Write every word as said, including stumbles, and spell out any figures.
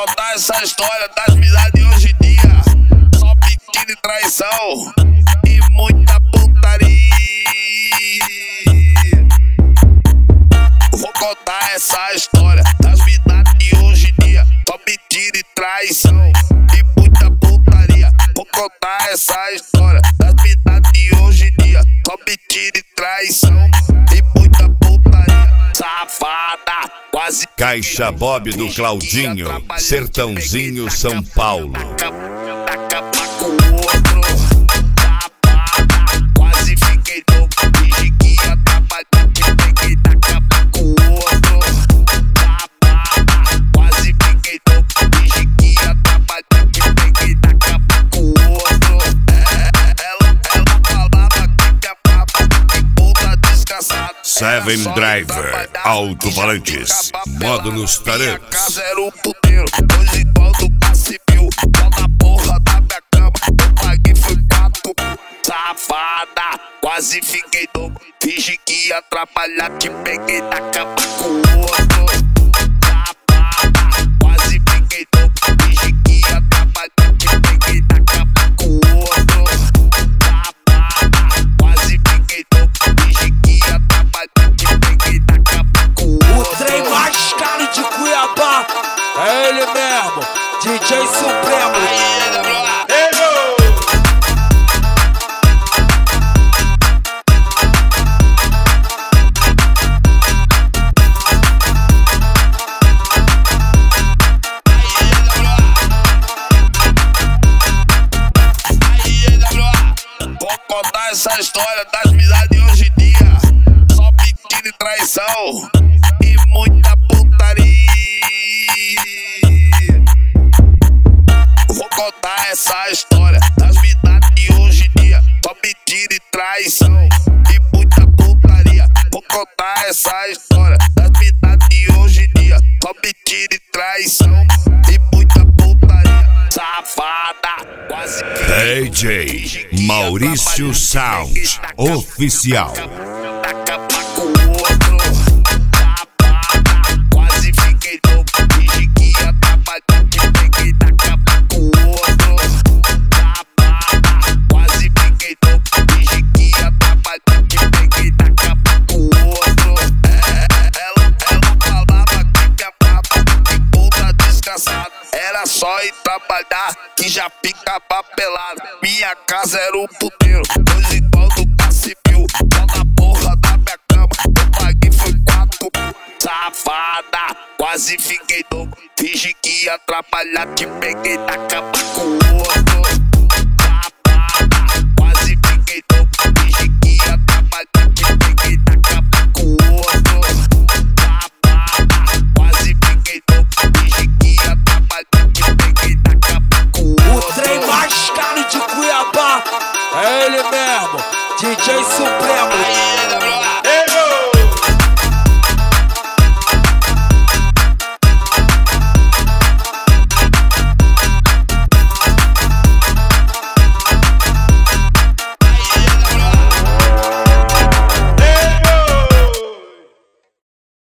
contar essa história das minas de hoje em dia. Só biquíni, traição e muita putaria. Vou contar essa história das minas de hoje em dia. Só mentira e traição e muita putaria. Vou contar essa história das minas de hoje em dia. Só mentira e traição e muita putaria. Safada, quase. Caixa Bob do Claudinho, Sertãozinho, São Paulo. Acaba com o outro. Safada, quase fiquei louco. Fingi que ia trabalhar, te peguei da capa com o outro. Safada, quase fiquei louco. Fingi que ia trabalhar, te peguei da capa com o outro. Ela, ela falava que minha papa, que puta descansada. Seven Driver, alto-falantes, módulos Minha Tarantos. casa era um puteiro, hoje quando passe mil, só na porra da minha cama, eu paguei foi quatro. Safada, quase fiquei louco, fingi que ia atrapalhar, te peguei na cama com o outro. Safada, quase fiquei louco, fingi que ia atrapalhar, te peguei na cama com o outro. Safada, quase fiquei louco, fingi que ia atrapalhar, te peguei na cama com o outro. O trem mais caro de Cuiabá é ele mesmo, D J Supremo. Vou contar essa história das minas de hoje em dia. Só biquíni, traição e muita putaria. Vou contar essa história das minas de hoje em dia. Só mentira e traição e muita putaria. Vou contar essa história das minas de hoje em dia. Só mentira e traição e muita putaria. Safada, quase. D J Maurício Sound Oficial. Acaba com o outro. Safada, quase fiquei louco. Fingi que ia trabalhar, te peguei na cama com o outro. Safada, quase fiquei louco. Fingi que ia trabalhar, te peguei na cama com o outro. Ela, ela falava que minha papa, que puta descansada. Era só ir trabalhar que já ficava pelado. Minha casa era um puteiro, hoje quando passe mil, só na porra da minha cama, eu paguei foi quatro. Safada, quase fiquei louco, fingi que ia atrapalhar, te peguei na cama com o outro. Safada, quase fiquei louco, fingi que ia atrapalhar, te peguei na cama com o outro. Safada, quase fiquei louco, fingi que ia atrapalhar, te peguei na cama com o O outro. trem mais caro de Cuiabá é ele mesmo, D J Supremo.